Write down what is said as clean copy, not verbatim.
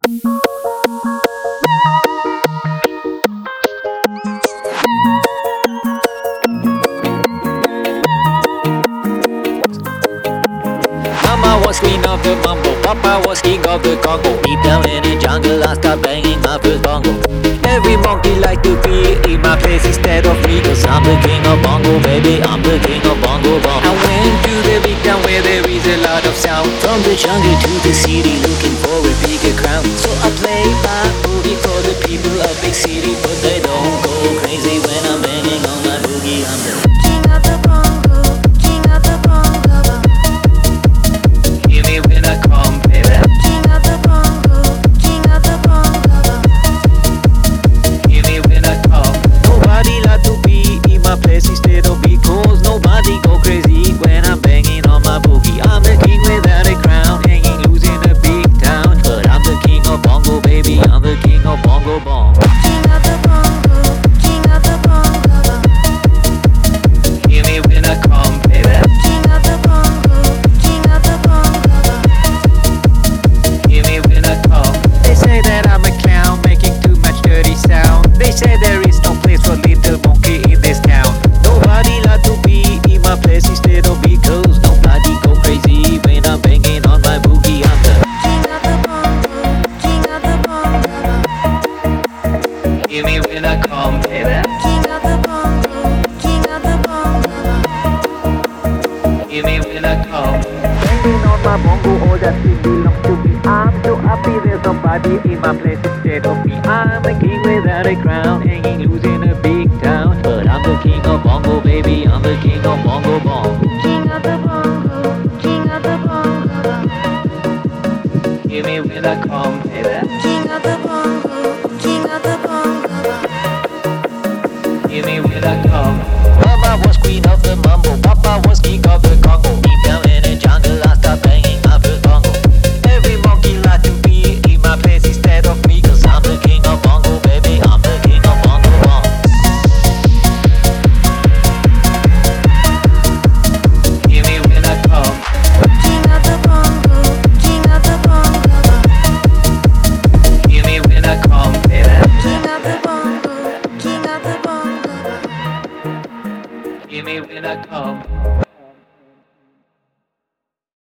Mama was queen of the mambo, Papa was king of the Congo. Deep down in the jungle, I start banging my first bongo. Every monkey like to be in my place instead of me, 'cause I'm the king of bongo, baby, I'm the king of bongo bong. I went to the big town where there is a lot of sound. From the jungle to the city, looking for a bigger crown. So I play my boogie for the people of big city, but they don't go crazy when I'm banging on my boogie. I'm the King of the bongo, king of the bongo. hear me when I come, baby. King of the bongo, king of the bongo. Hear me when I come. Nobody like to be in my place instead of because nobody go crazy when I'm banging on my boogie. I'm the king without a crown, hanging loose in a big town. But I'm the king of bongo, baby. I'm the king of bongo bong. King of the bongo, king of the bongo. Hear me when I come, baby. King of the bongo, king of the bongo. Hear me when I come. They say that I'm a clown, making too much dirty sound. They say there is no place for little monkey in this town. Nobody like to be in my place instead of because nobody go crazy when I'm banging on my boogie. I'm the King of the bongo, king of the bongo. hear me when I come, baby. King of the bongo, king of the bongo. Hear me when I come. Banging on my bongo, all that shit belongs to me. I'm so happy there's somebody in my place instead of me. I'm a king without a crown, hanging loose in a big town. But I'm the king of bongo, baby. I'm the king of bongo bong. King of the bongo, king of the bongo. Hear me when I come, baby. King of the bongo, king of the bongo. Hear me when I come. Mama was queen of the mambo, Papa was king of the Congo. Deep down in the jungle, I start banging my first bongo. Every monkey like to be in my place instead of me, 'cause I'm the king of bongo, baby. I'm the king of bongo bong. Hear me when I come. King of the bongo, king of the bongo. Hear me when I come, baby. King of the bongo, king of the bongo. Hear me when I come.